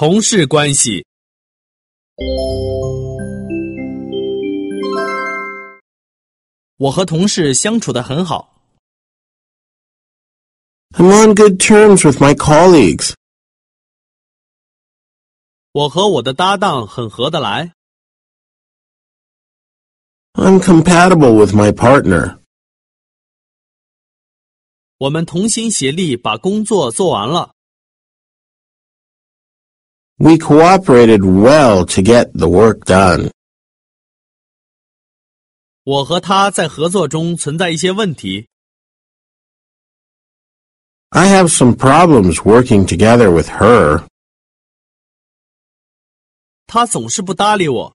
同事关系。我和同事相处得很好。 I'm on good terms with my colleagues. 我和我的搭档很合得来。 I'm compatible with my partner. 我们同心协力把工作做完了。 We cooperated well to get the work done. 我和他在合作中存在一些问题。 I have some problems working together with her. 他总是不搭理我。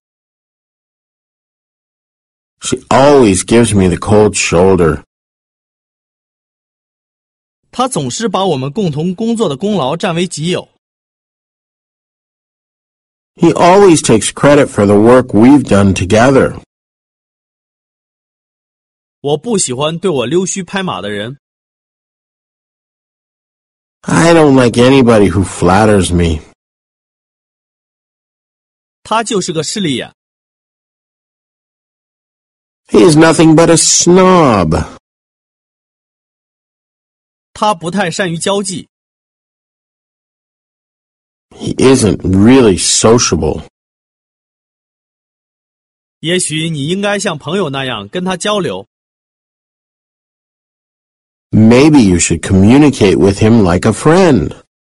She always gives me the cold shoulder. 他总是把我们共同工作的功劳占为己有。 He always takes credit for the work we've done together. 我不喜欢对我溜须拍马的人。 I don't like anybody who flatters me. 他就是个势利眼。 He is nothing but a snob. 他不太善于交际。 He isn't really sociable. 也许你应该像朋友那样跟他交流。 Maybe you should communicate with him like a friend.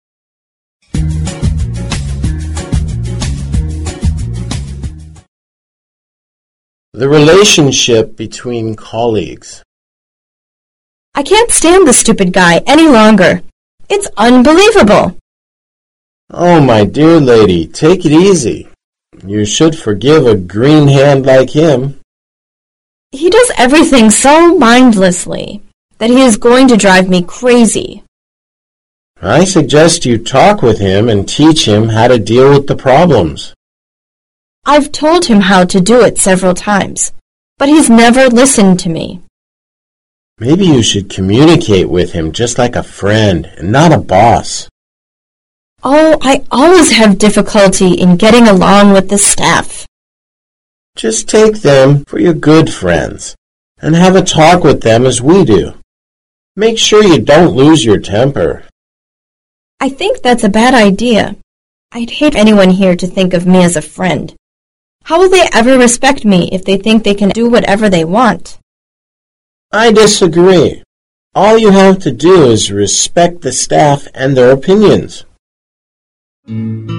The relationship between colleagues. I can't stand the stupid guy any longer. It's unbelievable. Oh, my dear lady, take it easy. You should forgive a green hand like him. He does everything so mindlessly that he is going to drive me crazy. I suggest you talk with him and teach him how to deal with the problems. I've told him how to do it several times, but he's never listened to me. Maybe you should communicate with him just like a friend and not a boss. Oh, I always have difficulty in getting along with the staff. Just take them for your good friends and have a talk with them as we do. Make sure you don't lose your temper. I think that's a bad idea. I'd hate anyone here to think of me as a friend. How will they ever respect me if they think they can do whatever they want? I disagree. All you have to do is respect the staff and their opinions.